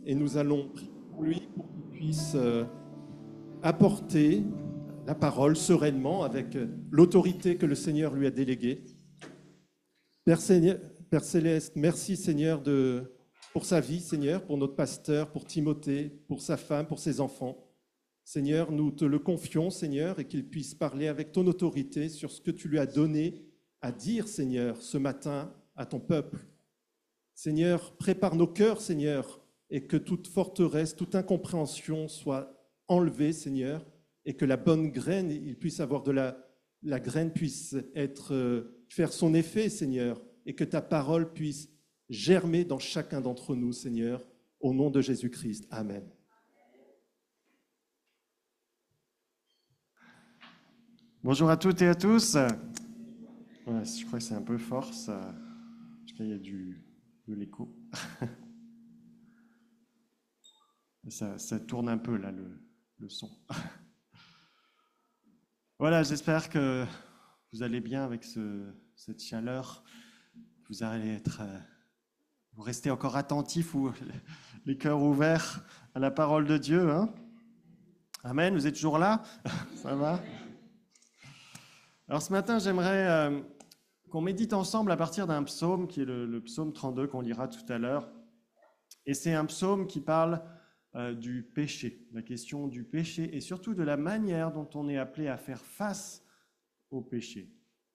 et nous allons prier pour lui pour qu'il puisse apporter la parole sereinement avec l'autorité que le Seigneur lui a déléguée. Père Céleste, merci Seigneur pour sa vie, Seigneur, pour notre pasteur, pour Timothée, pour sa femme, pour ses enfants. Seigneur, nous te le confions, Seigneur, et qu'il puisse parler avec ton autorité sur ce que tu lui as donné à dire, Seigneur, ce matin à ton peuple. Seigneur, prépare nos cœurs, Seigneur, et que toute forteresse, toute incompréhension soit enlevée, Seigneur, et que la bonne graine, il puisse avoir la graine puisse faire son effet, Seigneur, et que ta parole puisse germer dans chacun d'entre nous, Seigneur, au nom de Jésus-Christ. Amen. Bonjour à toutes et à tous. Ouais, je crois que c'est un peu fort, ça. Parce qu'il y a de l'écho. Ça tourne un peu, là, le son. Voilà, j'espère que vous allez bien avec cette chaleur. Vous allez vous restez encore attentifs ou les cœurs ouverts à la parole de Dieu. Hein? Amen, vous êtes toujours là? Ça va? Alors ce matin, j'aimerais qu'on médite ensemble à partir d'un psaume qui est le psaume 32 qu'on lira tout à l'heure. Et c'est un psaume qui parle du péché, la question du péché et surtout de la manière dont on est appelé à faire face au péché.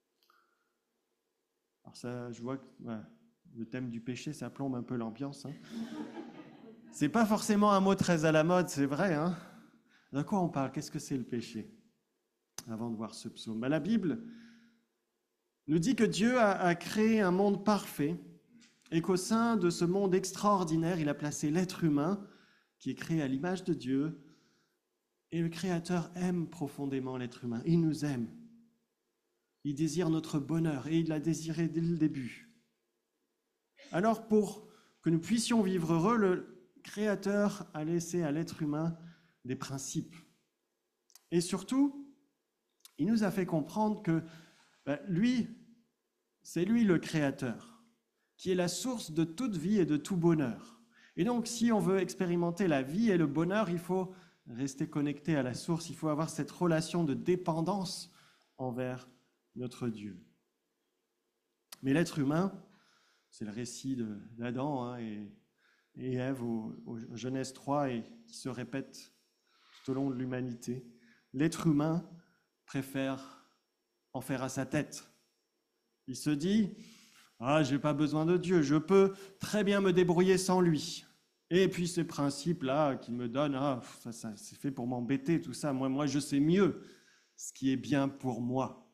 Alors ça, je vois que le thème du péché, ça plombe un peu l'ambiance. Hein. C'est pas forcément un mot très à la mode, c'est vrai. Hein. De quoi on parle? Qu'est-ce que c'est le péché? Avant de voir ce psaume. La Bible nous dit que Dieu a créé un monde parfait et qu'au sein de ce monde extraordinaire, il a placé l'être humain qui est créé à l'image de Dieu. Et le Créateur aime profondément l'être humain. Il nous aime. Il désire notre bonheur et il l'a désiré dès le début. Alors, pour que nous puissions vivre heureux, le Créateur a laissé à l'être humain des principes. Et surtout, il nous a fait comprendre que lui, c'est lui le Créateur, qui est la source de toute vie et de tout bonheur. Et donc, si on veut expérimenter la vie et le bonheur, il faut rester connecté à la source, il faut avoir cette relation de dépendance envers notre Dieu. Mais l'être humain, c'est le récit d'Adam et Ève au Genèse 3 et qui se répète tout au long de l'humanité. L'être humain préfère en faire à sa tête. Il se dit « Ah, je n'ai pas besoin de Dieu, je peux très bien me débrouiller sans lui. » Et puis ces principes-là qu'il me donne, ça c'est fait pour m'embêter, tout ça. Moi, je sais mieux ce qui est bien pour moi.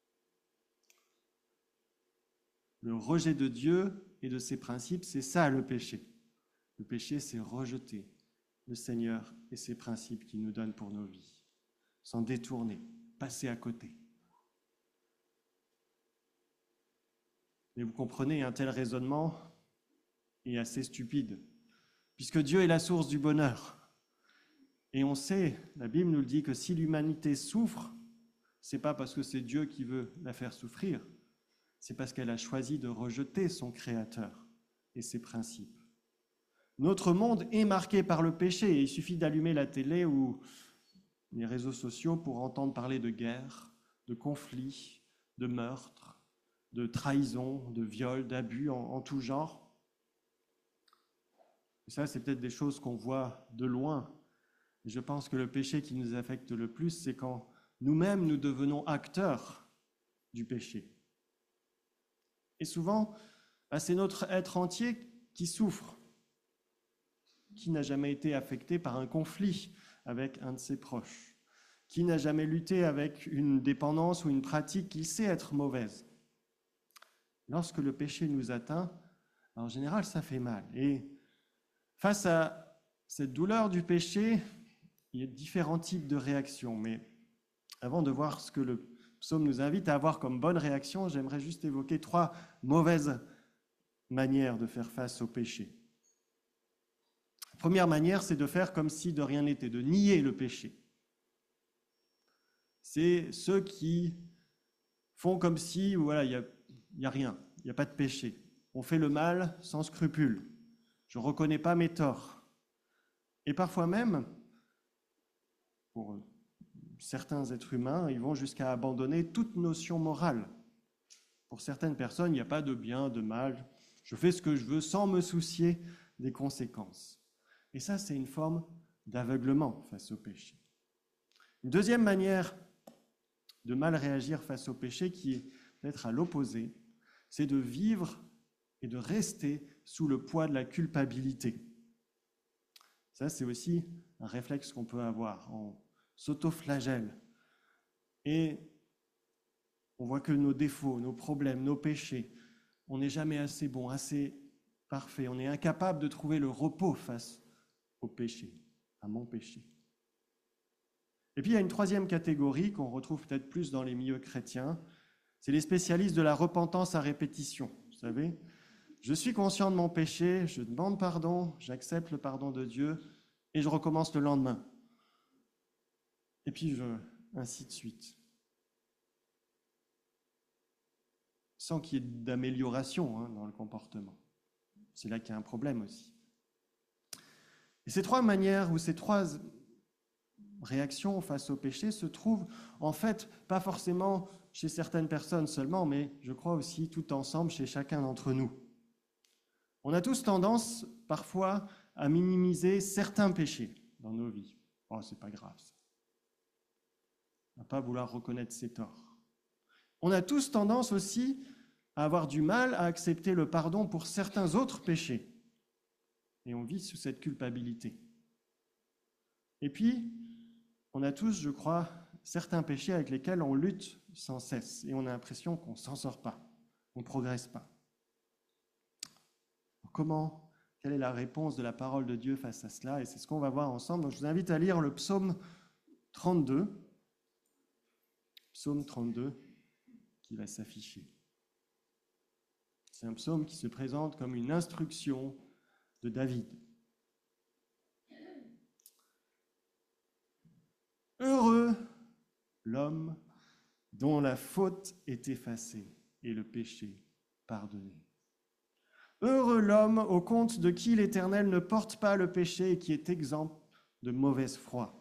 Le rejet de Dieu et de ses principes, c'est ça le péché. Le péché, c'est rejeter le Seigneur et ses principes qu'il nous donne pour nos vies. S'en détourner, passer à côté. Mais vous comprenez, un tel raisonnement est assez stupide, puisque Dieu est la source du bonheur. Et on sait, la Bible nous le dit, que si l'humanité souffre, c'est pas parce que c'est Dieu qui veut la faire souffrir, c'est parce qu'elle a choisi de rejeter son Créateur et ses principes. Notre monde est marqué par le péché, et il suffit d'allumer la télé ou les réseaux sociaux pour entendre parler de guerre, de conflits, de meurtres, de trahison, de viols, d'abus en tout genre. Et ça, c'est peut-être des choses qu'on voit de loin. Et je pense que le péché qui nous affecte le plus, c'est quand nous-mêmes nous devenons acteurs du péché. Et souvent, c'est notre être entier qui souffre. Qui n'a jamais été affecté par un conflit avec un de ses proches? Qui n'a jamais lutté avec une dépendance ou une pratique qu'il sait être mauvaise? Lorsque le péché nous atteint, en général, ça fait mal. Et face à cette douleur du péché, il y a différents types de réactions. Mais avant de voir ce que le psaume nous invite à avoir comme bonne réaction, j'aimerais juste évoquer 3 mauvaises manières de faire face au péché. La première manière, c'est de faire comme si de rien n'était, de nier le péché. C'est ceux qui font comme si, voilà, il n'y a rien, il n'y a pas de péché. On fait le mal sans scrupule. Je ne reconnais pas mes torts. Et parfois même, pour certains êtres humains, ils vont jusqu'à abandonner toute notion morale. Pour certaines personnes, il n'y a pas de bien, de mal. Je fais ce que je veux sans me soucier des conséquences. Et ça, c'est une forme d'aveuglement face au péché. Une deuxième manière de mal réagir face au péché, qui est peut-être à l'opposé, c'est de vivre et de rester sous le poids de la culpabilité. Ça, c'est aussi un réflexe qu'on peut avoir. On s'auto-flagelle. Et on voit que nos défauts, nos problèmes, nos péchés, on n'est jamais assez bon, assez parfait. On est incapable de trouver le repos face au péché, à mon péché. Et puis il y a une troisième catégorie qu'on retrouve peut-être plus dans les milieux chrétiens, c'est les spécialistes de la repentance à répétition. Vous savez, je suis conscient de mon péché, je demande pardon, j'accepte le pardon de Dieu et je recommence le lendemain. Et puis ainsi de suite. Sans qu'il y ait d'amélioration dans le comportement. C'est là qu'il y a un problème aussi. Et ces trois manières ou ces trois réactions face au péché se trouvent en fait pas forcément chez certaines personnes seulement, mais je crois aussi tout ensemble chez chacun d'entre nous. On a tous tendance parfois à minimiser certains péchés dans nos vies. Oh, c'est pas grave ça. À pas vouloir reconnaître ses torts. On a tous tendance aussi à avoir du mal à accepter le pardon pour certains autres péchés. Et on vit sous cette culpabilité. Et puis, on a tous, je crois, certains péchés avec lesquels on lutte sans cesse. Et on a l'impression qu'on ne s'en sort pas, on ne progresse pas. Quelle est la réponse de la parole de Dieu face à cela? Et c'est ce qu'on va voir ensemble. Donc, je vous invite à lire le psaume 32. Psaume 32 qui va s'afficher. C'est un psaume qui se présente comme une instruction de David. Heureux l'homme dont la faute est effacée et le péché pardonné. Heureux l'homme au compte de qui l'Éternel ne porte pas le péché et qui est exempt de mauvaise foi.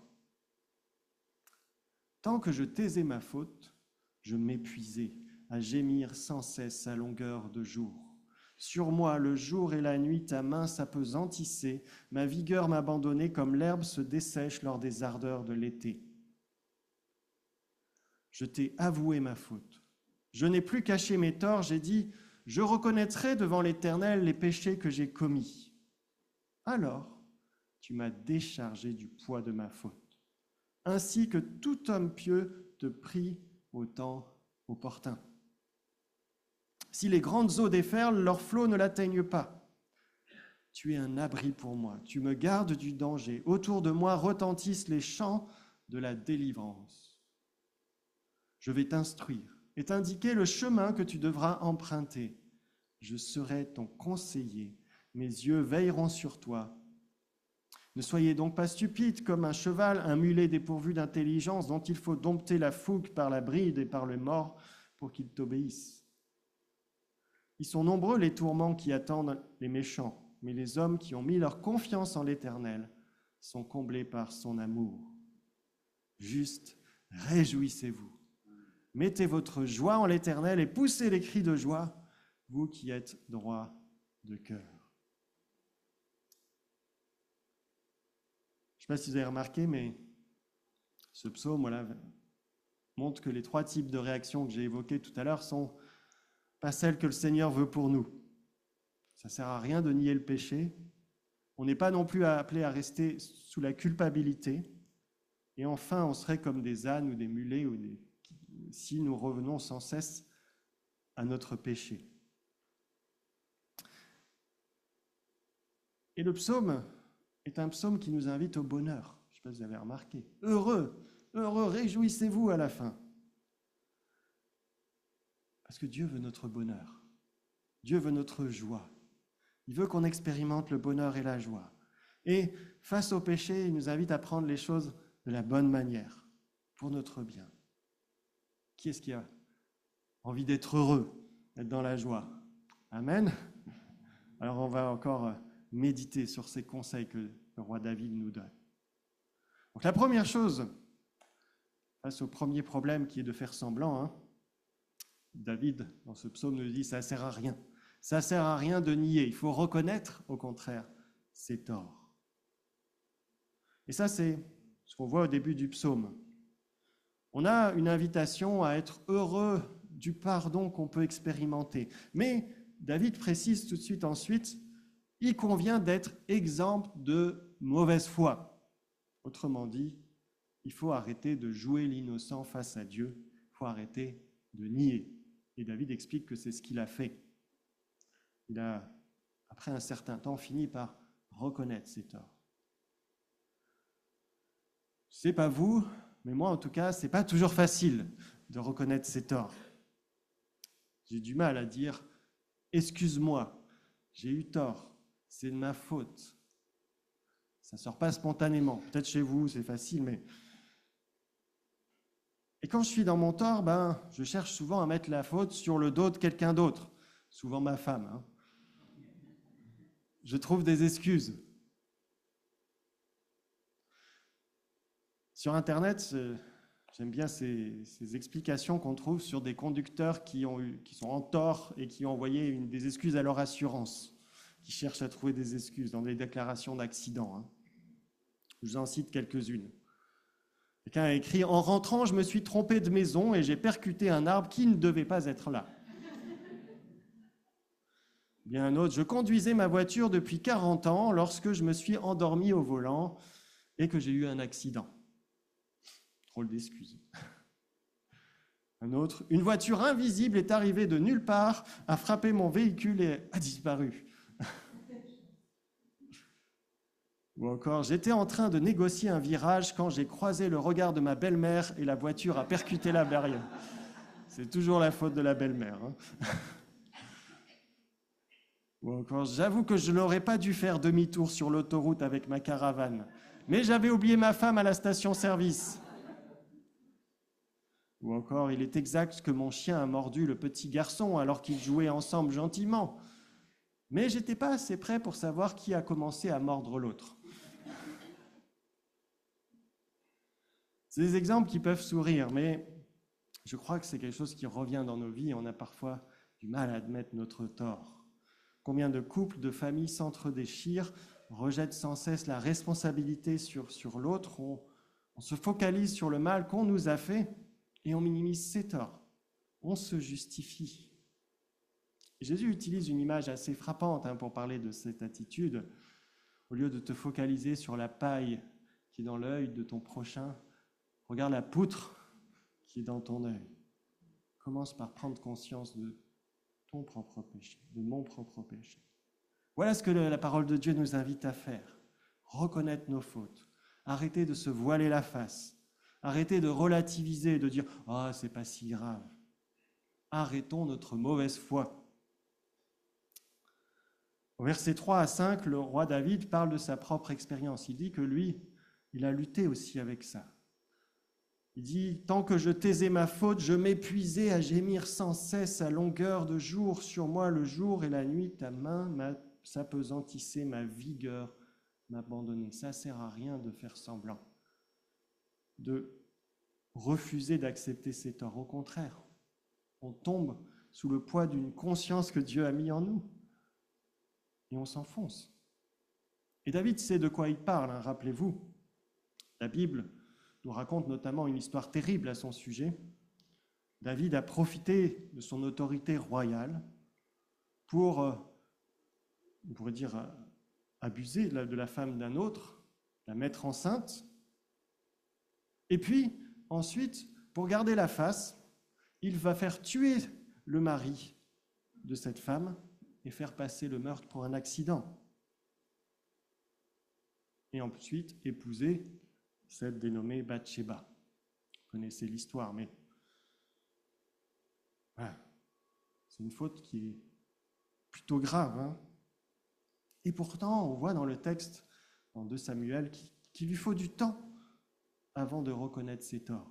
Tant que je taisais ma faute, je m'épuisais à gémir sans cesse à longueur de jour. Sur moi, le jour et la nuit, ta main s'appesantissait, ma vigueur m'abandonnait comme l'herbe se dessèche lors des ardeurs de l'été. Je t'ai avoué ma faute. Je n'ai plus caché mes torts, j'ai dit, je reconnaîtrai devant l'Éternel les péchés que j'ai commis. Alors, tu m'as déchargé du poids de ma faute, ainsi que tout homme pieux te prie au temps opportun. Si les grandes eaux déferlent, leurs flots ne l'atteignent pas. Tu es un abri pour moi, tu me gardes du danger. Autour de moi retentissent les chants de la délivrance. Je vais t'instruire et t'indiquer le chemin que tu devras emprunter. Je serai ton conseiller, mes yeux veilleront sur toi. Ne soyez donc pas stupides comme un cheval, un mulet dépourvu d'intelligence dont il faut dompter la fougue par la bride et par le mors pour qu'il t'obéisse. Ils sont nombreux les tourments qui attendent les méchants, mais les hommes qui ont mis leur confiance en l'Éternel sont comblés par son amour. Juste, réjouissez-vous. Mettez votre joie en l'Éternel et poussez les cris de joie, vous qui êtes droits de cœur. Je ne sais pas si vous avez remarqué, mais ce psaume montre que les trois types de réactions que j'ai évoquées tout à l'heure sont pas celles que le Seigneur veut pour nous. Ça ne sert à rien de nier le péché. On n'est pas non plus appelé à rester sous la culpabilité. Et enfin, on serait comme des ânes ou des mulets si nous revenons sans cesse à notre péché. Et le psaume est un psaume qui nous invite au bonheur. Je ne sais pas si vous avez remarqué. Heureux, réjouissez-vous à la fin. Parce que Dieu veut notre bonheur. Dieu veut notre joie. Il veut qu'on expérimente le bonheur et la joie. Et face au péché, il nous invite à prendre les choses de la bonne manière, pour notre bien. Qui est-ce qui a envie d'être heureux, d'être dans la joie? Amen. Alors on va encore méditer sur ces conseils que le roi David nous donne. Donc la première chose, face au premier problème qui est de faire semblant, David, dans ce psaume, nous dit « ça ne sert à rien ». Ça ne sert à rien de nier, il faut reconnaître, au contraire, ses torts. Et ça, c'est ce qu'on voit au début du psaume. On a une invitation à être heureux du pardon qu'on peut expérimenter. Mais David précise tout de suite ensuite, il convient d'être exempt de mauvaise foi. Autrement dit, il faut arrêter de jouer l'innocent face à Dieu, il faut arrêter de nier. Et David explique que c'est ce qu'il a fait. Il a, après un certain temps, fini par reconnaître ses torts. C'est pas vous, mais moi en tout cas, c'est pas toujours facile de reconnaître ses torts. J'ai du mal à dire « excuse-moi, j'ai eu tort, c'est de ma faute ». Ça ne sort pas spontanément. Peut-être chez vous, c'est facile, mais... Et quand je suis dans mon tort, je cherche souvent à mettre la faute sur le dos de quelqu'un d'autre, souvent ma femme. Je trouve des excuses. Sur Internet, j'aime bien ces explications qu'on trouve sur des conducteurs qui sont en tort et qui ont envoyé des excuses à leur assurance, qui cherchent à trouver des excuses dans des déclarations d'accident. Je vous en cite quelques-unes. Quelqu'un a écrit « En rentrant, je me suis trompé de maison et j'ai percuté un arbre qui ne devait pas être là. » Bien un autre, je conduisais ma voiture depuis 40 ans lorsque je me suis endormi au volant et que j'ai eu un accident. Drôle d'excuse. Un autre, une voiture invisible est arrivée de nulle part, a frappé mon véhicule et a disparu. Ou encore, j'étais en train de négocier un virage quand j'ai croisé le regard de ma belle-mère et la voiture a percuté la barrière. C'est toujours la faute de la belle-mère. Ou encore, j'avoue que je n'aurais pas dû faire demi-tour sur l'autoroute avec ma caravane, mais j'avais oublié ma femme à la station-service. Ou encore, il est exact que mon chien a mordu le petit garçon alors qu'ils jouaient ensemble gentiment, mais j'étais pas assez près pour savoir qui a commencé à mordre l'autre. C'est des exemples qui peuvent sourire, mais je crois que c'est quelque chose qui revient dans nos vies et on a parfois du mal à admettre notre tort. Combien de couples, de familles s'entre-déchirent, rejettent sans cesse la responsabilité sur l'autre, on se focalise sur le mal qu'on nous a fait et on minimise ses torts, on se justifie. Jésus utilise une image assez frappante pour parler de cette attitude. Au lieu de te focaliser sur la paille qui est dans l'œil de ton prochain, regarde la poutre qui est dans ton œil. Commence par prendre conscience de ton propre péché, de mon propre péché. Voilà ce que la parole de Dieu nous invite à faire. Reconnaître nos fautes, arrêter de se voiler la face, arrêter de relativiser, de dire « Ah, c'est pas si grave ». Arrêtons notre mauvaise foi. Au verset 3 à 5, le roi David parle de sa propre expérience. Il dit que lui, il a lutté aussi avec ça. Il dit « Tant que je taisais ma faute, je m'épuisais à gémir sans cesse à longueur de jour. Sur moi le jour et la nuit, ta main s'appesantissait, ma vigueur m'abandonnait. » Ça ne sert à rien de faire semblant, de refuser d'accepter ses torts. Au contraire, on tombe sous le poids d'une conscience que Dieu a mis en nous et on s'enfonce. Et David sait de quoi il parle, rappelez-vous. La Bible nous raconte notamment une histoire terrible à son sujet. David a profité de son autorité royale pour, on pourrait dire, abuser de la femme d'un autre, la mettre enceinte. Et puis, ensuite, pour garder la face, il va faire tuer le mari de cette femme et faire passer le meurtre pour un accident. Et ensuite, épouser celle dénommée Bathsheba. Vous connaissez l'histoire, mais voilà. C'est une faute qui est plutôt grave. Et pourtant, on voit dans le texte, en 2 Samuel, qu'il lui faut du temps avant de reconnaître ses torts.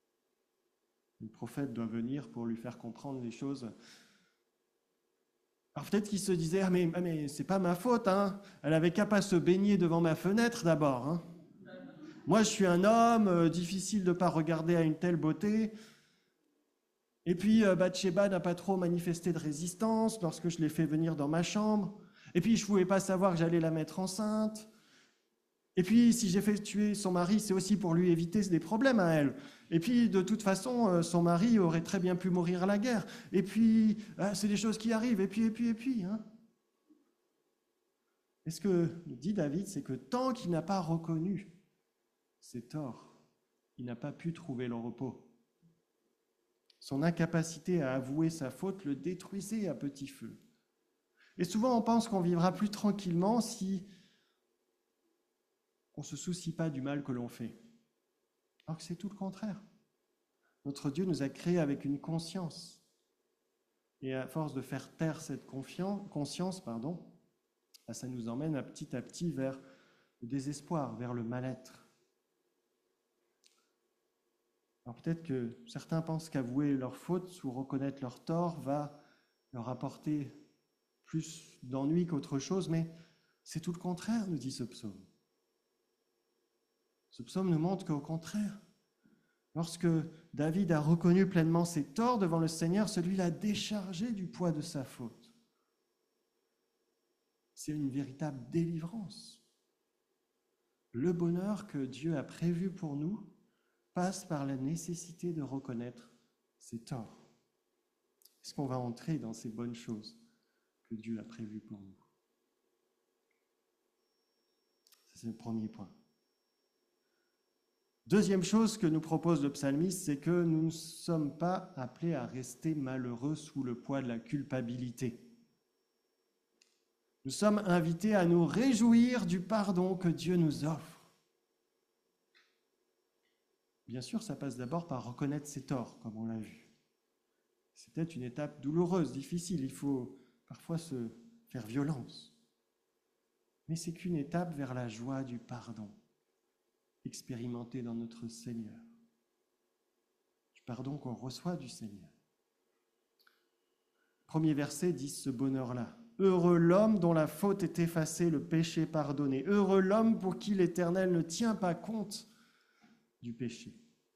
Le prophète doit venir pour lui faire comprendre les choses Alors peut-être qu'il se disait, mais c'est pas ma faute, hein. Elle avait qu'à pas se baigner devant ma fenêtre d'abord, hein. Moi, je suis un homme, difficile de ne pas regarder à une telle beauté. Et puis, Bathsheba n'a pas trop manifesté de résistance lorsque je l'ai fait venir dans ma chambre. Et puis, je ne pouvais pas savoir que j'allais la mettre enceinte. Et puis, si j'ai fait tuer son mari, c'est aussi pour lui éviter des problèmes à elle. Et puis, de toute façon, son mari aurait très bien pu mourir à la guerre. Et puis, c'est des choses qui arrivent. Et puis, hein. Et ce que dit David, c'est que tant qu'il n'a pas reconnu ses torts, il n'a pas pu trouver le repos. Son incapacité à avouer sa faute le détruisait à petit feu. Et souvent, on pense qu'on vivra plus tranquillement si on ne se soucie pas du mal que l'on fait. Alors que c'est tout le contraire. Notre Dieu nous a créés avec une conscience. Et à force de faire taire cette conscience, ça nous emmène à petit vers le désespoir, vers le mal-être. Alors peut-être que certains pensent qu'avouer leur faute ou reconnaître leur tort va leur apporter plus d'ennui qu'autre chose, mais c'est tout le contraire, nous dit ce psaume. Ce psaume nous montre qu'au contraire, lorsque David a reconnu pleinement ses torts devant le Seigneur, celui l'a déchargé du poids de sa faute. C'est une véritable délivrance. Le bonheur que Dieu a prévu pour nous passe par la nécessité de reconnaître ses torts. Est-ce qu'on va entrer dans ces bonnes choses que Dieu a prévues pour nous? Ça, c'est le premier point. Deuxième chose que nous propose le psalmiste, c'est que nous ne sommes pas appelés à rester malheureux sous le poids de la culpabilité. Nous sommes invités à nous réjouir du pardon que Dieu nous offre. Bien sûr, ça passe d'abord par reconnaître ses torts, comme on l'a vu. C'est peut-être une étape douloureuse, difficile, il faut parfois se faire violence. Mais c'est qu'une étape vers la joie du pardon, expérimentée dans notre Seigneur. Du pardon qu'on reçoit du Seigneur. Premier verset dit ce bonheur-là. Heureux l'homme dont la faute est effacée, le péché pardonné. Heureux l'homme pour qui l'Éternel ne tient pas compte du péché.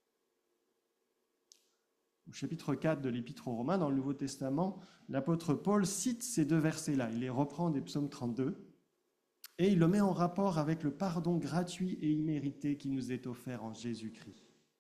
Au chapitre 4 de l'Épître aux Romains, dans le Nouveau Testament, l'apôtre Paul cite ces deux versets-là. Il les reprend des psaumes 32 et il le met en rapport avec le pardon gratuit et immérité qui nous est offert en Jésus-Christ.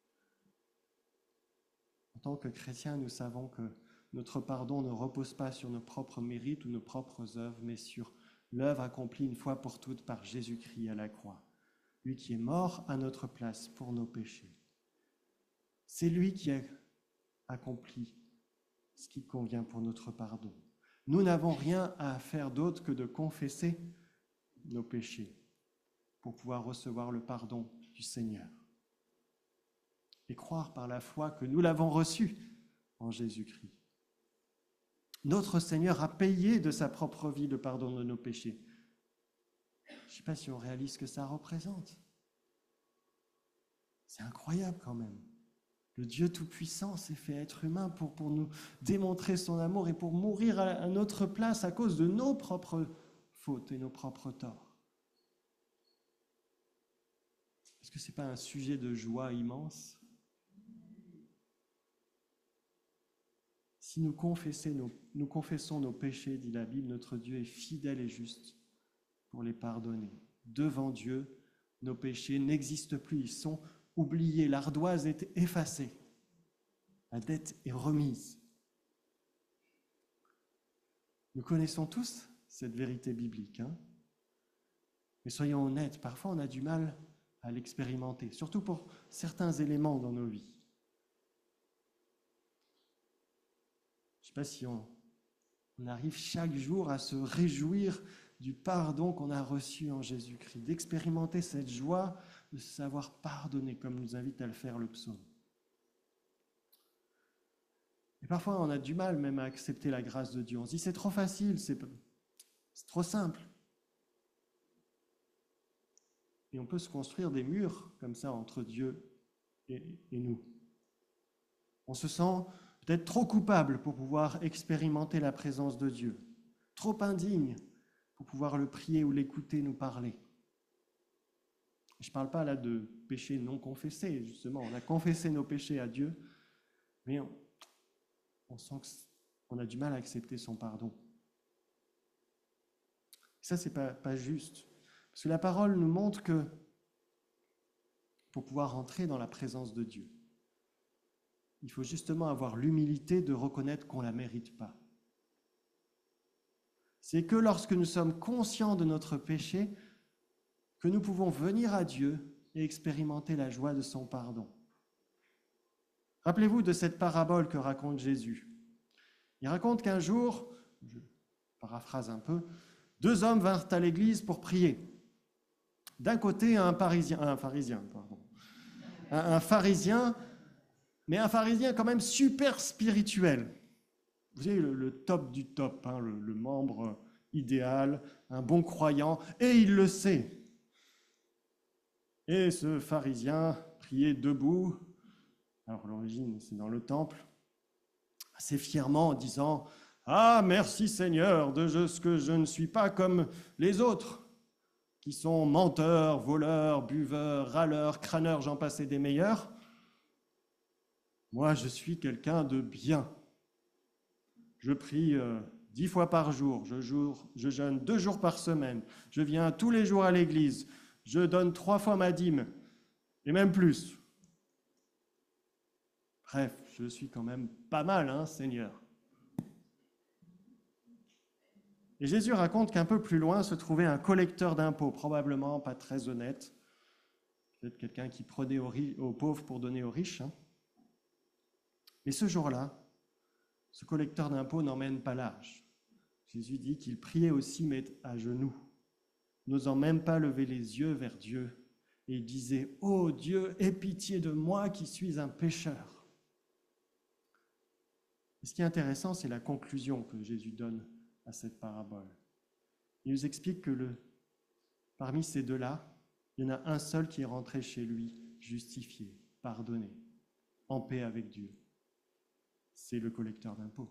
En tant que chrétiens, nous savons que notre pardon ne repose pas sur nos propres mérites ou nos propres œuvres, mais sur l'œuvre accomplie une fois pour toutes par Jésus-Christ à la croix, lui qui est mort à notre place pour nos péchés. C'est lui qui a accompli ce qui convient pour notre pardon. Nous n'avons rien à faire d'autre que de confesser nos péchés pour pouvoir recevoir le pardon du Seigneur et croire par la foi que nous l'avons reçu en Jésus-Christ. Notre Seigneur a payé de sa propre vie le pardon de nos péchés. Je ne sais pas si on réalise ce que ça représente. C'est incroyable quand même. Le Dieu Tout-Puissant s'est fait être humain pour nous démontrer son amour et pour mourir à notre place à cause de nos propres fautes et nos propres torts. Est-ce que ce n'est pas un sujet de joie immense? Si nous confessons nos péchés, dit la Bible, notre Dieu est fidèle et juste pour les pardonner. Devant Dieu, nos péchés n'existent plus, ils sont oubliés, l'ardoise est effacée, la dette est remise. Nous connaissons tous cette vérité biblique, hein? Mais soyons honnêtes, parfois on a du mal à l'expérimenter, surtout pour certains éléments dans nos vies. Je ne sais pas si on arrive chaque jour à se réjouir du pardon qu'on a reçu en Jésus-Christ, d'expérimenter cette joie de se savoir pardonner, comme nous invite à le faire le psaume. Et parfois, on a du mal même à accepter la grâce de Dieu. On se dit, c'est trop facile, c'est trop simple. Et on peut se construire des murs comme ça entre Dieu et nous. On se sent peut-être trop coupable pour pouvoir expérimenter la présence de Dieu. trop indigne pour pouvoir le prier ou l'écouter nous parler. Je ne parle pas là de péchés non confessés, justement. On a confessé nos péchés à Dieu, mais on sent qu'on a du mal à accepter son pardon. Ça, ce n'est pas juste. Parce que la parole nous montre que pour pouvoir entrer dans la présence de Dieu, il faut justement avoir l'humilité de reconnaître qu'on ne la mérite pas. C'est que lorsque nous sommes conscients de notre péché, que nous pouvons venir à Dieu et expérimenter la joie de son pardon. Rappelez-vous de cette parabole que raconte Jésus. Il raconte qu'un jour, je paraphrase un peu, 2 hommes vinrent à l'église pour prier. D'un côté, un pharisien, mais un pharisien quand même super spirituel. Vous savez, le top du top, hein, le membre idéal, un bon croyant, et il le sait. Et ce pharisien priait debout, alors l'origine c'est dans le temple, assez fièrement en disant « Ah, merci Seigneur, de ce que je ne suis pas comme les autres, qui sont menteurs, voleurs, buveurs, râleurs, crâneurs, j'en passe et des meilleurs. Moi, je suis quelqu'un de bien. Je prie 10 fois par jour, je jeûne 2 jours par semaine, je viens tous les jours à l'église, je donne 3 fois ma dîme, et même plus. Bref, je suis quand même pas mal, hein, Seigneur. » Et Jésus raconte qu'un peu plus loin se trouvait un collecteur d'impôts, probablement pas très honnête, peut-être quelqu'un qui prenait aux pauvres pour donner aux riches. Hein. Mais ce jour-là, ce collecteur d'impôts n'emmène pas large. Jésus dit qu'il priait aussi, mais à genoux, n'osant même pas lever les yeux vers Dieu. Et il disait « Ô Dieu, aie pitié de moi qui suis un pécheur. » Et ce qui est intéressant, c'est la conclusion que Jésus donne à cette parabole. Il nous explique que parmi ces deux-là, il y en a un seul qui est rentré chez lui, justifié, pardonné, en paix avec Dieu. C'est le collecteur d'impôts.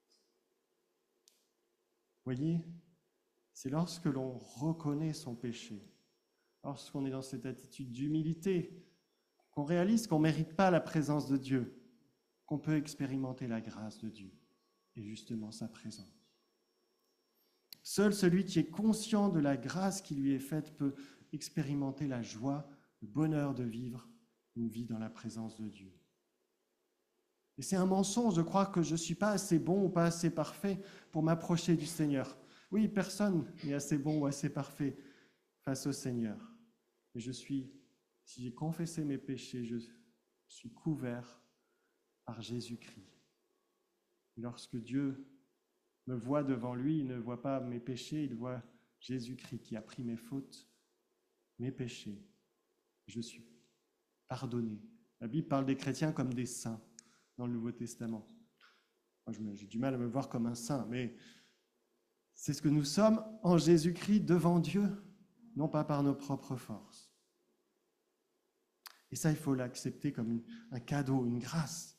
Voyez, c'est lorsque l'on reconnaît son péché, lorsqu'on est dans cette attitude d'humilité, qu'on réalise qu'on ne mérite pas la présence de Dieu, qu'on peut expérimenter la grâce de Dieu et justement sa présence. Seul celui qui est conscient de la grâce qui lui est faite peut expérimenter la joie, le bonheur de vivre une vie dans la présence de Dieu. Et c'est un mensonge de croire que je ne suis pas assez bon ou pas assez parfait pour m'approcher du Seigneur. Oui, personne n'est assez bon ou assez parfait face au Seigneur. Mais si j'ai confessé mes péchés, je suis couvert par Jésus-Christ. Et lorsque Dieu me voit devant lui, il ne voit pas mes péchés, il voit Jésus-Christ qui a pris mes fautes, mes péchés. Je suis pardonné. La Bible parle des chrétiens comme des saints dans le Nouveau Testament. Moi, j'ai du mal à me voir comme un saint, mais c'est ce que nous sommes en Jésus-Christ devant Dieu, non pas par nos propres forces. Et ça, il faut l'accepter comme un cadeau, une grâce.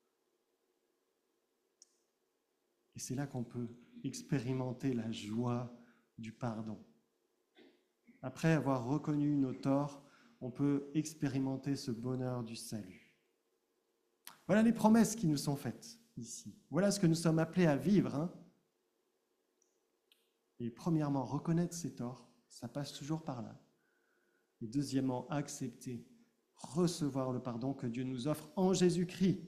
Et c'est là qu'on peut expérimenter la joie du pardon. Après avoir reconnu nos torts, on peut expérimenter ce bonheur du salut. Voilà les promesses qui nous sont faites ici. Voilà ce que nous sommes appelés à vivre. Hein. Et premièrement, reconnaître ses torts, ça passe toujours par là. Et deuxièmement, accepter, recevoir le pardon que Dieu nous offre en Jésus-Christ.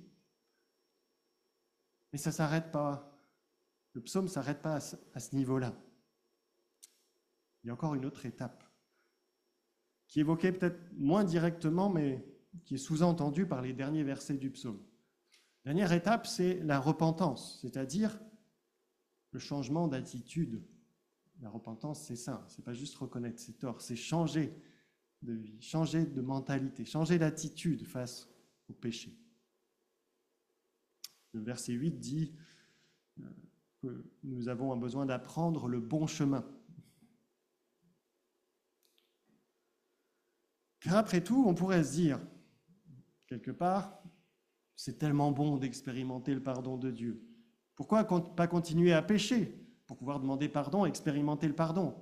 Mais ça ne s'arrête pas. Le psaume ne s'arrête pas à ce niveau-là. Il y a encore une autre étape qui est évoquée peut-être moins directement, mais qui est sous-entendue par les derniers versets du psaume. La dernière étape, c'est la repentance, c'est-à-dire le changement d'attitude. La repentance, c'est ça, c'est pas juste reconnaître ses torts, c'est changer de vie, changer de mentalité, changer d'attitude face au péché. Le verset 8 dit que nous avons un besoin d'apprendre le bon chemin. Car après tout, on pourrait se dire, quelque part, c'est tellement bon d'expérimenter le pardon de Dieu. Pourquoi pas continuer à pécher? pour pouvoir demander pardon, expérimenter le pardon.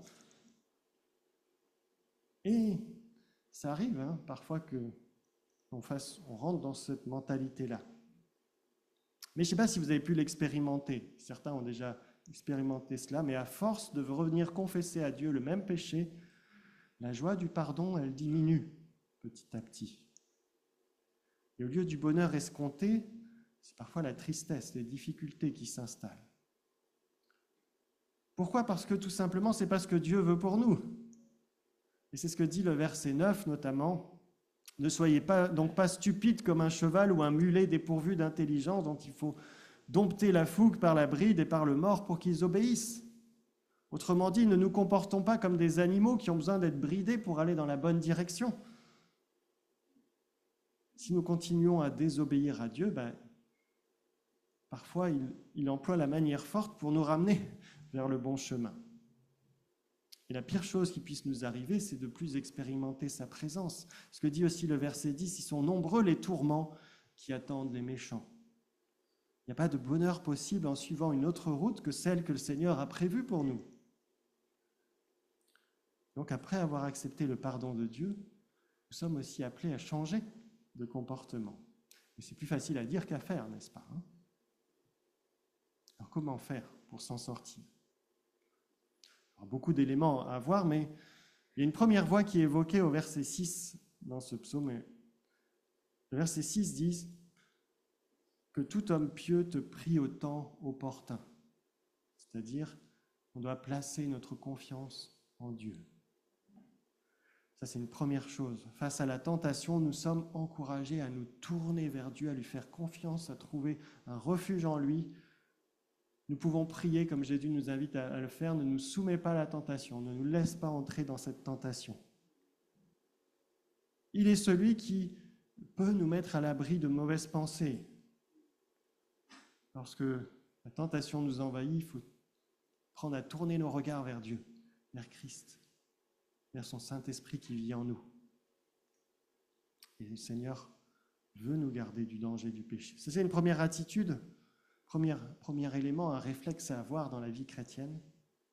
Et ça arrive parfois qu'on rentre dans cette mentalité-là. Mais je ne sais pas si vous avez pu l'expérimenter. Certains ont déjà expérimenté cela, mais à force de revenir confesser à Dieu le même péché, la joie du pardon, elle diminue petit à petit. Et au lieu du bonheur escompté, c'est parfois la tristesse, les difficultés qui s'installent. Pourquoi ? Parce que tout simplement, ce n'est pas ce que Dieu veut pour nous. Et c'est ce que dit le verset 9 notamment. Ne soyez donc pas stupides comme un cheval ou un mulet dépourvu d'intelligence dont il faut dompter la fougue par la bride et par le mors pour qu'ils obéissent. Autrement dit, ne nous comportons pas comme des animaux qui ont besoin d'être bridés pour aller dans la bonne direction. Si nous continuons à désobéir à Dieu, parfois il emploie la manière forte pour nous ramener vers le bon chemin. Et la pire chose qui puisse nous arriver, c'est de plus expérimenter sa présence. Ce que dit aussi le verset 10, ils sont nombreux les tourments qui attendent les méchants. Il n'y a pas de bonheur possible en suivant une autre route que celle que le Seigneur a prévue pour nous. Donc après avoir accepté le pardon de Dieu, nous sommes aussi appelés à changer de comportement. Mais c'est plus facile à dire qu'à faire, n'est-ce pas ? Alors comment faire pour s'en sortir ? Alors, beaucoup d'éléments à voir, mais il y a une première voie qui est évoquée au verset 6 dans ce psaume. Le verset 6 dit que tout homme pieux te prie au temps opportun. C'est-à-dire, on doit placer notre confiance en Dieu. Ça, c'est une première chose. Face à la tentation, nous sommes encouragés à nous tourner vers Dieu, à lui faire confiance, à trouver un refuge en lui. Nous pouvons prier, comme Jésus nous invite à le faire, ne nous soumets pas à la tentation, ne nous laisse pas entrer dans cette tentation. Il est celui qui peut nous mettre à l'abri de mauvaises pensées. Lorsque la tentation nous envahit, il faut prendre à tourner nos regards vers Dieu, vers Christ, vers son Saint-Esprit qui vit en nous. Et le Seigneur veut nous garder du danger du péché. Ça, c'est une première attitude. Premier élément, un réflexe à avoir dans la vie chrétienne.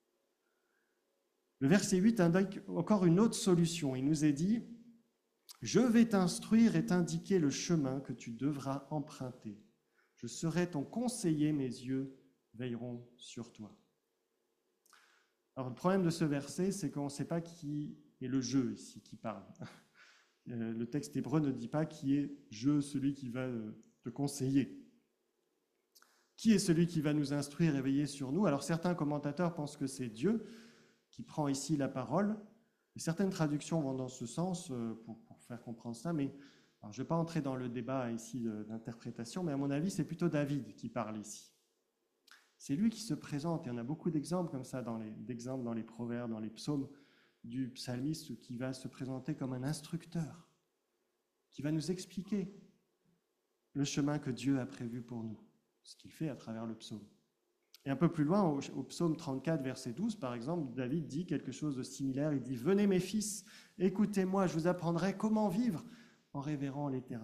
Le verset 8 indique encore une autre solution. Il nous est dit « Je vais t'instruire et t'indiquer le chemin que tu devras emprunter. Je serai ton conseiller, mes yeux veilleront sur toi. » Alors le problème de ce verset, c'est qu'on ne sait pas qui est le « je » ici qui parle. Le texte hébreu ne dit pas qui est « je », celui qui va te conseiller. Qui est celui qui va nous instruire et veiller sur nous ? Alors certains commentateurs pensent que c'est Dieu qui prend ici la parole. Et certaines traductions vont dans ce sens pour faire comprendre ça. Mais alors, je ne vais pas entrer dans le débat ici d'interprétation, mais à mon avis, c'est plutôt David qui parle ici. C'est lui qui se présente. Il y en a beaucoup d'exemples comme ça, dans les proverbes, dans les psaumes, du psalmiste qui va se présenter comme un instructeur, qui va nous expliquer le chemin que Dieu a prévu pour nous. Ce qu'il fait à travers le psaume. Et un peu plus loin, au psaume 34, verset 12, par exemple, David dit quelque chose de similaire. Il dit « Venez mes fils, écoutez-moi, je vous apprendrai comment vivre en révérant l'Éternel. »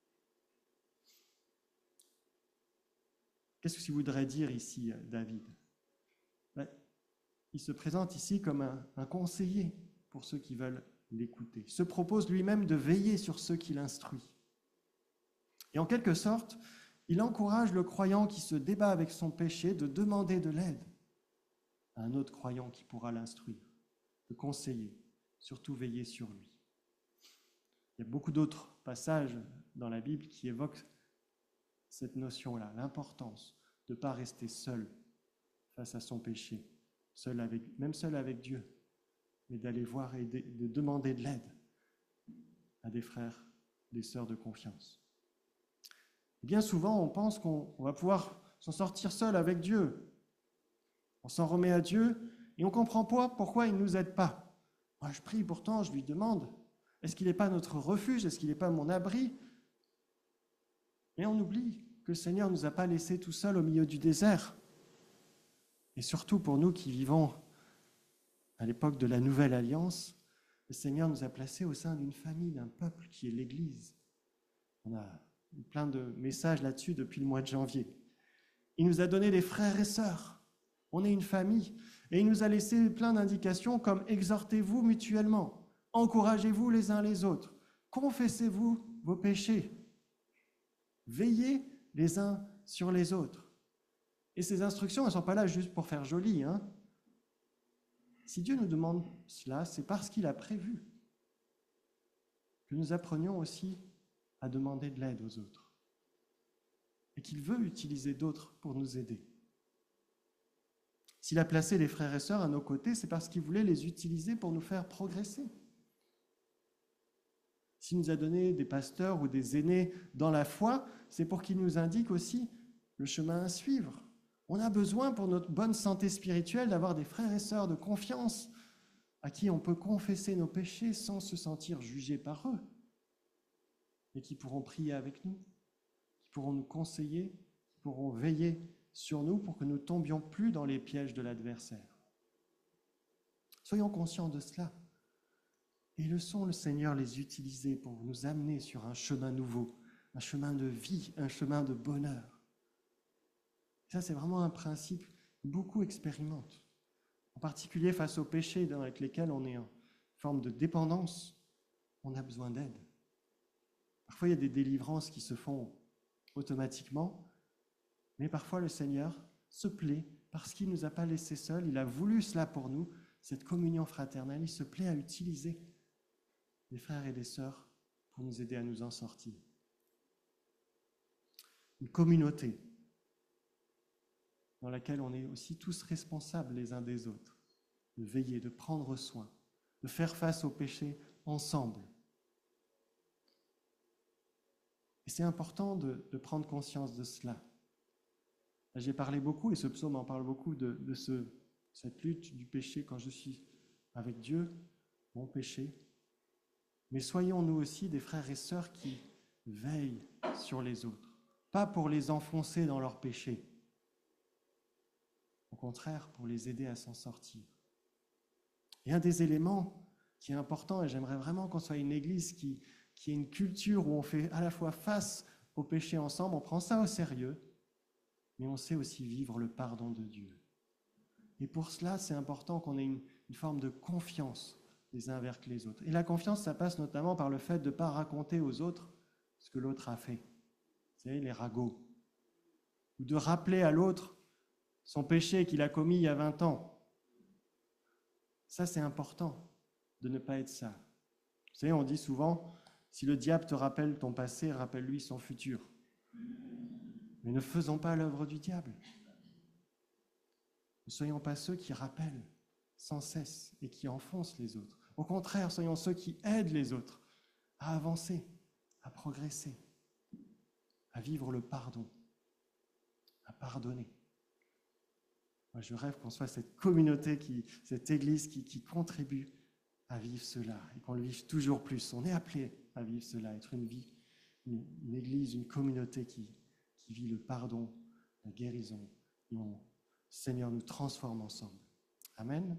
Qu'est-ce qu'il voudrait dire ici, David ? Il se présente ici comme un conseiller pour ceux qui veulent l'écouter. Il se propose lui-même de veiller sur ceux qui l'instruisent. Et en quelque sorte, il encourage le croyant qui se débat avec son péché de demander de l'aide à un autre croyant qui pourra l'instruire, de conseiller, surtout veiller sur lui. Il y a beaucoup d'autres passages dans la Bible qui évoquent cette notion-là, l'importance de ne pas rester seul face à son péché, même seul avec Dieu, mais d'aller voir et de demander de l'aide à des frères, des sœurs de confiance. Et bien souvent, on pense qu'on va pouvoir s'en sortir seul avec Dieu. On s'en remet à Dieu et on ne comprend pas pourquoi il ne nous aide pas. Moi, je prie pourtant, je lui demande, est-ce qu'il n'est pas notre refuge? Est-ce qu'il n'est pas mon abri? Mais on oublie que le Seigneur ne nous a pas laissés tout seuls au milieu du désert. Et surtout pour nous qui vivons à l'époque de la Nouvelle Alliance, le Seigneur nous a placés au sein d'une famille, d'un peuple qui est l'Église. On a plein de messages là-dessus depuis le mois de janvier. Il nous a donné des frères et sœurs On est une famille. Et il nous a laissé plein d'indications comme exhortez-vous mutuellement, encouragez-vous les uns les autres, confessez-vous vos péchés, veillez les uns sur les autres. Et ces instructions, elles ne sont pas là juste pour faire joli. Si Dieu nous demande cela, c'est parce qu'il a prévu que nous apprenions aussi à demander de l'aide aux autres et qu'il veut utiliser d'autres pour nous aider. S'il a placé les frères et sœurs à nos côtés, c'est parce qu'il voulait les utiliser pour nous faire progresser. S'il nous a donné des pasteurs ou des aînés dans la foi, c'est pour qu'ils nous indiquent aussi le chemin à suivre. On a besoin pour notre bonne santé spirituelle d'avoir des frères et sœurs de confiance à qui on peut confesser nos péchés sans se sentir jugé par eux, et qui pourront prier avec nous, qui pourront nous conseiller, qui pourront veiller sur nous pour que nous ne tombions plus dans les pièges de l'adversaire. Soyons conscients de cela et laissons le Seigneur les utiliser pour nous amener sur un chemin nouveau, un chemin de vie, un chemin de bonheur. Ça, c'est vraiment un principe que beaucoup expérimentent, en particulier face aux péchés avec lesquels on est en forme de dépendance, on a besoin d'aide. Parfois, il y a des délivrances qui se font automatiquement, mais parfois le Seigneur se plaît, parce qu'il ne nous a pas laissés seuls, il a voulu cela pour nous, cette communion fraternelle, il se plaît à utiliser des frères et des sœurs pour nous aider à nous en sortir. Une communauté dans laquelle on est aussi tous responsables les uns des autres, de veiller, de prendre soin, de faire face aux péchés ensemble. Et c'est important de prendre conscience de cela. Là, j'ai parlé beaucoup, et ce psaume en parle beaucoup, de cette lutte du péché quand je suis avec Dieu, mon péché. Mais soyons nous aussi des frères et sœurs qui veillent sur les autres, pas pour les enfoncer dans leurs péchés, au contraire, pour les aider à s'en sortir. Et un des éléments qui est important, et j'aimerais vraiment qu'on soit une église qui ait une culture où on fait à la fois face au péché ensemble, on prend ça au sérieux, mais on sait aussi vivre le pardon de Dieu. Et pour cela, c'est important qu'on ait une forme de confiance les uns vers les autres. Et la confiance, ça passe notamment par le fait de ne pas raconter aux autres ce que l'autre a fait. Vous savez, les ragots. Ou de rappeler à l'autre son péché qu'il a commis il y a 20 ans. Ça, c'est important de ne pas être ça. Vous savez, on dit souvent, si le diable te rappelle ton passé, rappelle-lui son futur. Mais ne faisons pas l'œuvre du diable. Ne soyons pas ceux qui rappellent sans cesse et qui enfoncent les autres. Au contraire, soyons ceux qui aident les autres à avancer, à progresser, à vivre le pardon, à pardonner. Moi, je rêve qu'on soit cette communauté, cette église qui contribue à vivre cela et qu'on le vive toujours plus. On est appelé à vivre cela, être une église, une communauté qui vit le pardon, la guérison. Et le Seigneur nous transforme ensemble. Amen.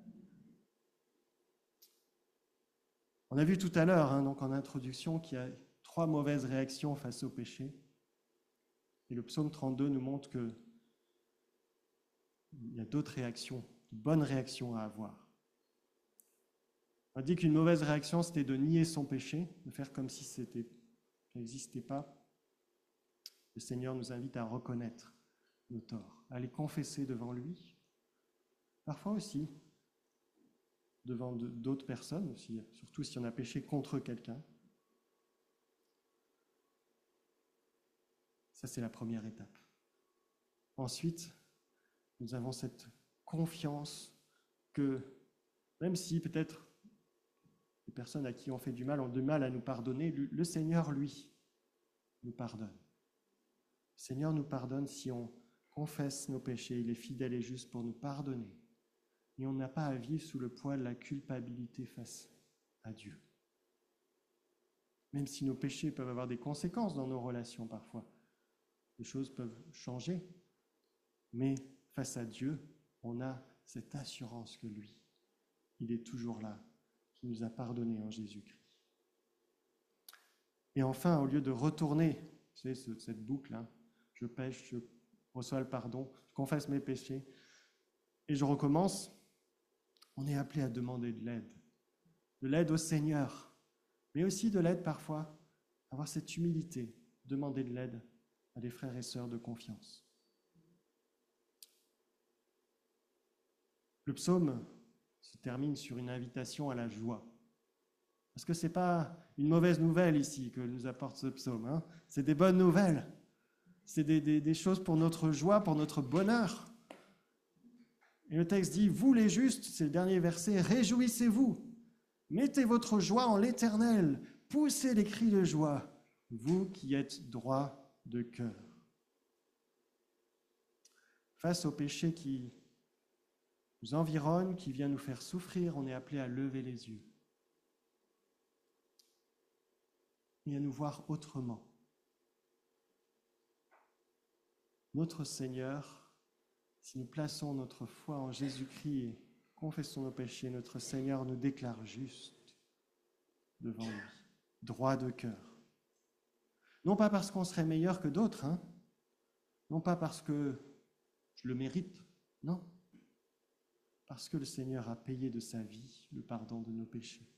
On a vu tout à l'heure, donc en introduction, qu'il y a 3 mauvaises réactions face au péché. Et le psaume 32 nous montre qu'il y a d'autres réactions, de bonnes réactions à avoir. On dit qu'une mauvaise réaction, c'était de nier son péché, de faire comme si ça n'existait pas. Le Seigneur nous invite à reconnaître nos torts, à les confesser devant lui, parfois aussi devant d'autres personnes, aussi, surtout si on a péché contre quelqu'un. Ça, c'est la première étape. Ensuite, nous avons cette confiance que, même si peut-être les personnes à qui on fait du mal ont du mal à nous pardonner, le Seigneur, lui, nous pardonne. Le Seigneur nous pardonne si on confesse nos péchés. Il est fidèle et juste pour nous pardonner. Et on n'a pas à vivre sous le poids de la culpabilité face à Dieu. Même si nos péchés peuvent avoir des conséquences dans nos relations parfois, les choses peuvent changer, mais face à Dieu, on a cette assurance que lui, il est toujours là, qui nous a pardonné en Jésus-Christ. Et enfin, au lieu de retourner, vous savez, cette boucle, je pêche, je reçois le pardon, je confesse mes péchés, Et je recommence, on est appelé à demander de l'aide au Seigneur, mais aussi de l'aide parfois, avoir cette humilité, demander de l'aide à des frères et sœurs de confiance. Le psaume se termine sur une invitation à la joie. Parce que ce n'est pas une mauvaise nouvelle ici que nous apporte ce psaume, hein. C'est des bonnes nouvelles. C'est des choses pour notre joie, pour notre bonheur. Et le texte dit, vous les justes, c'est le dernier verset, réjouissez-vous, mettez votre joie en l'Éternel, poussez les cris de joie, vous qui êtes droits de cœur. Face au péché qui nous environne, qui vient nous faire souffrir, on est appelé à lever les yeux et à nous voir autrement. Notre Seigneur, si nous plaçons notre foi en Jésus-Christ et confessons nos péchés, notre Seigneur nous déclare juste devant lui, droit de cœur. Non pas parce qu'on serait meilleur que d'autres, hein, non pas parce que je le mérite, non, parce que le Seigneur a payé de sa vie le pardon de nos péchés.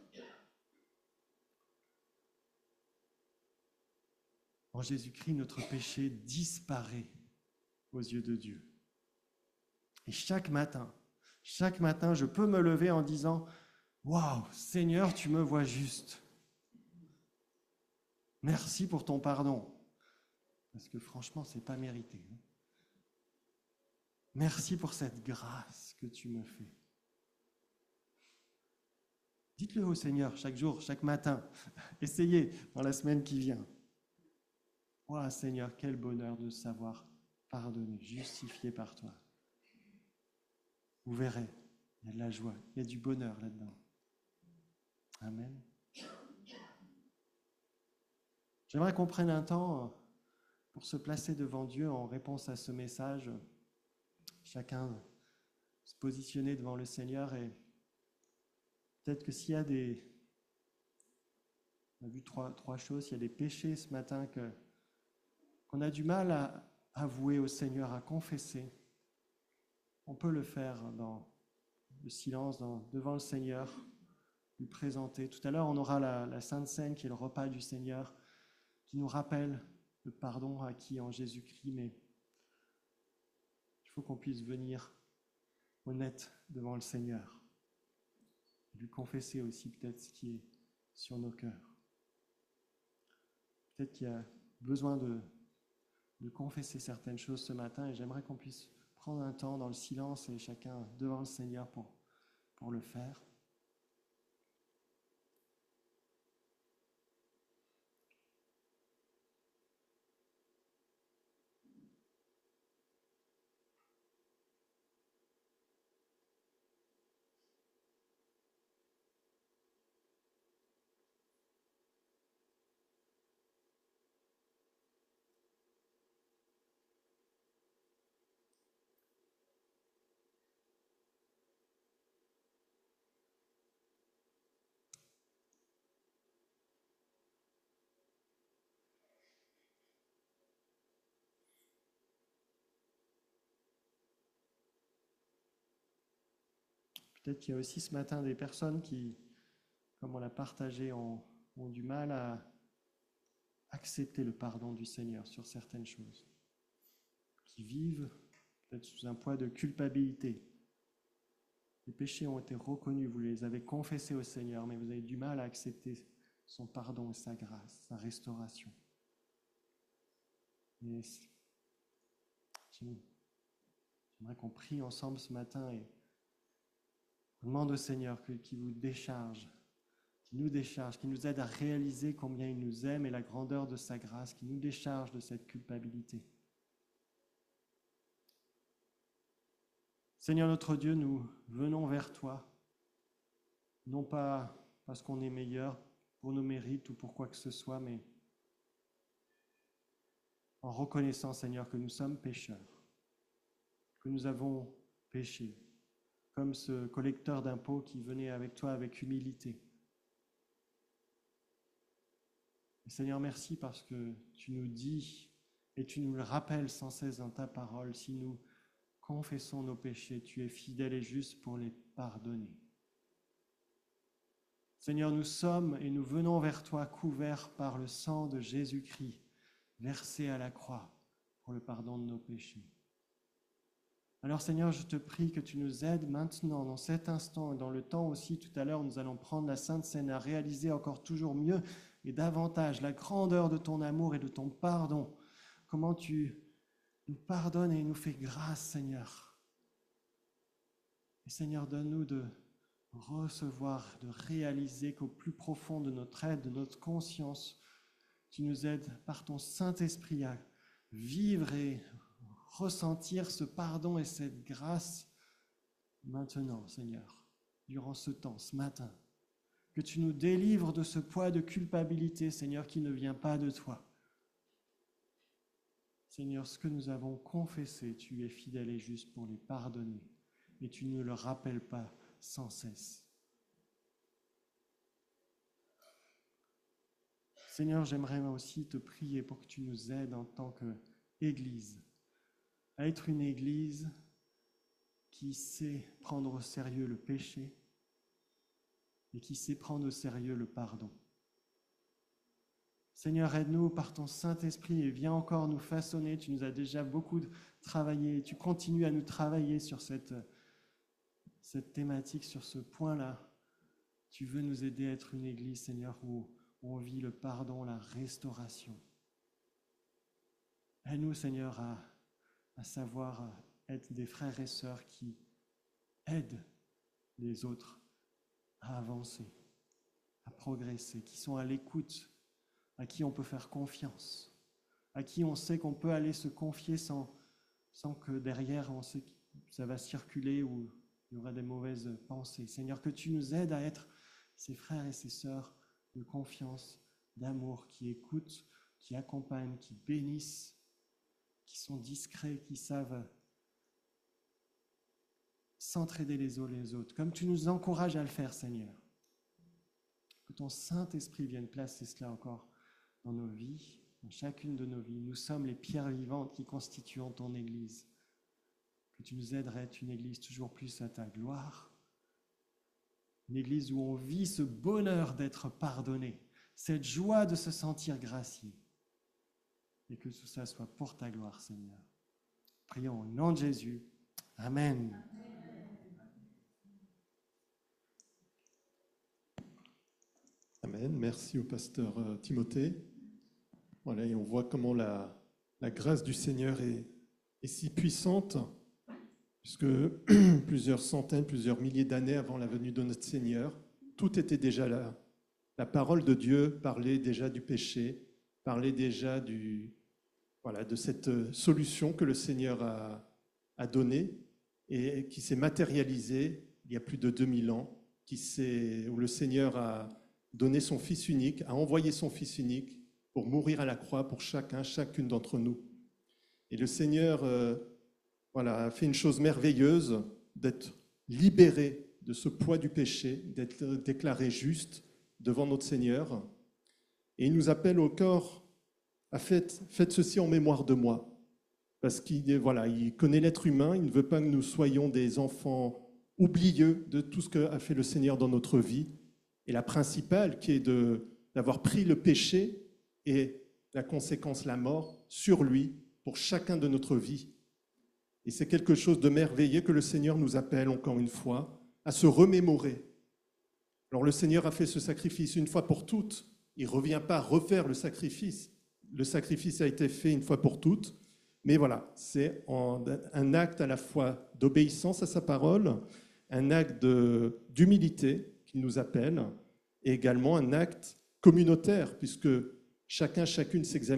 En Jésus-Christ, notre péché disparaît aux yeux de Dieu. Et chaque matin, je peux me lever en disant « Waouh, Seigneur, tu me vois juste. Merci pour ton pardon. » Parce que franchement, ce n'est pas mérité. Merci pour cette grâce que tu me fais. Dites-le au Seigneur chaque jour, chaque matin. Essayez dans la semaine qui vient. Oh Seigneur, quel bonheur de savoir pardonner, justifié par toi. Vous verrez, il y a de la joie, il y a du bonheur là-dedans. Amen. J'aimerais qu'on prenne un temps pour se placer devant Dieu en réponse à ce message. Chacun se positionner devant le Seigneur et peut-être que s'il y a on a vu trois choses, il y a des péchés ce matin qu'on a du mal à avouer au Seigneur, à confesser. On peut le faire dans le silence, devant le Seigneur, lui présenter. Tout à l'heure, on aura la Sainte Seine qui est le repas du Seigneur, qui nous rappelle le pardon acquis en Jésus-Christ, mais il faut qu'on puisse venir honnête devant le Seigneur, lui confesser aussi peut-être ce qui est sur nos cœurs. Peut-être qu'il y a besoin de confesser certaines choses ce matin et j'aimerais qu'on puisse prendre un temps dans le silence et chacun devant le Seigneur pour le faire. Peut-être qu'il y a aussi ce matin des personnes qui, comme on l'a partagé, ont du mal à accepter le pardon du Seigneur sur certaines choses, qui vivent peut-être sous un poids de culpabilité. Les péchés ont été reconnus, vous les avez confessés au Seigneur, mais vous avez du mal à accepter son pardon et sa grâce, sa restauration. Et j'aimerais qu'on prie ensemble ce matin et on demande au Seigneur qu'il vous décharge, qu'il nous décharge, qu'il nous aide à réaliser combien il nous aime et la grandeur de sa grâce, qu'il nous décharge de cette culpabilité. Seigneur notre Dieu, nous venons vers toi, non pas parce qu'on est meilleur pour nos mérites ou pour quoi que ce soit, mais en reconnaissant, Seigneur, que nous sommes pécheurs, que nous avons péché, comme ce collecteur d'impôts qui venait avec toi avec humilité. Et Seigneur, merci parce que tu nous dis et tu nous le rappelles sans cesse dans ta parole, si nous confessons nos péchés, tu es fidèle et juste pour les pardonner. Seigneur, nous sommes et nous venons vers toi couverts par le sang de Jésus-Christ, versé à la croix pour le pardon de nos péchés. Alors Seigneur, je te prie que tu nous aides maintenant, dans cet instant et dans le temps aussi, tout à l'heure, nous allons prendre la Sainte Seine à réaliser encore toujours mieux et davantage la grandeur de ton amour et de ton pardon. Comment tu nous pardonnes et nous fais grâce, Seigneur. Et Seigneur, donne-nous de recevoir, de réaliser qu'au plus profond de notre être, de notre conscience, tu nous aides par ton Saint-Esprit à vivre et ressentir ce pardon et cette grâce maintenant, Seigneur, durant ce temps, ce matin. Que tu nous délivres de ce poids de culpabilité, Seigneur, qui ne vient pas de toi. Seigneur, ce que nous avons confessé, tu es fidèle et juste pour les pardonner et tu ne le rappelles pas sans cesse. Seigneur, j'aimerais aussi te prier pour que tu nous aides en tant qu'Église à être une Église qui sait prendre au sérieux le péché et qui sait prendre au sérieux le pardon. Seigneur, aide-nous par ton Saint-Esprit et viens encore nous façonner. Tu nous as déjà beaucoup travaillé, tu continues à nous travailler sur cette thématique, sur ce point-là. Tu veux nous aider à être une Église, Seigneur, où on vit le pardon, la restauration. Aide-nous, Seigneur, à savoir être des frères et sœurs qui aident les autres à avancer, à progresser, qui sont à l'écoute, à qui on peut faire confiance, à qui on sait qu'on peut aller se confier sans que derrière on sait que ça va circuler ou il y aura des mauvaises pensées. Seigneur, que tu nous aides à être ces frères et ces sœurs de confiance, d'amour, qui écoutent, qui accompagnent, qui bénissent, qui sont discrets, qui savent s'entraider les uns les autres, comme tu nous encourages à le faire, Seigneur. Que ton Saint-Esprit vienne placer cela encore dans nos vies, dans chacune de nos vies. Nous sommes les pierres vivantes qui constituent ton Église. Que tu nous aiderais à être une Église toujours plus à ta gloire, une Église où on vit ce bonheur d'être pardonné, cette joie de se sentir gracié, et que tout ça soit pour ta gloire, Seigneur. Prions au nom de Jésus. Amen. Amen. Merci au pasteur Timothée. Voilà, et on voit comment la grâce du Seigneur est si puissante, puisque plusieurs centaines, plusieurs milliers d'années avant la venue de notre Seigneur, tout était déjà là. La parole de Dieu parlait déjà du péché, parlait déjà de cette solution que le Seigneur a donnée et qui s'est matérialisée il y a plus de 2000 ans, où le Seigneur a donné son Fils unique, a envoyé son Fils unique pour mourir à la croix pour chacune d'entre nous. Et le Seigneur a fait une chose merveilleuse, d'être libéré de ce poids du péché, d'être déclaré juste devant notre Seigneur. Et il nous appelle au corps à faites ceci en mémoire de moi. Parce qu'il connaît l'être humain, il ne veut pas que nous soyons des enfants oublieux de tout ce qu'a fait le Seigneur dans notre vie. Et la principale, qui est d'avoir pris le péché et la conséquence, la mort, sur lui pour chacun de notre vie. Et c'est quelque chose de merveilleux que le Seigneur nous appelle, encore une fois, à se remémorer. Alors le Seigneur a fait ce sacrifice une fois pour toutes. Il ne revient pas refaire le sacrifice. Le sacrifice a été fait une fois pour toutes. Mais voilà, c'est un acte à la fois d'obéissance à sa parole, un acte d'humilité qu'il nous appelle, et également un acte communautaire, puisque chacune s'examine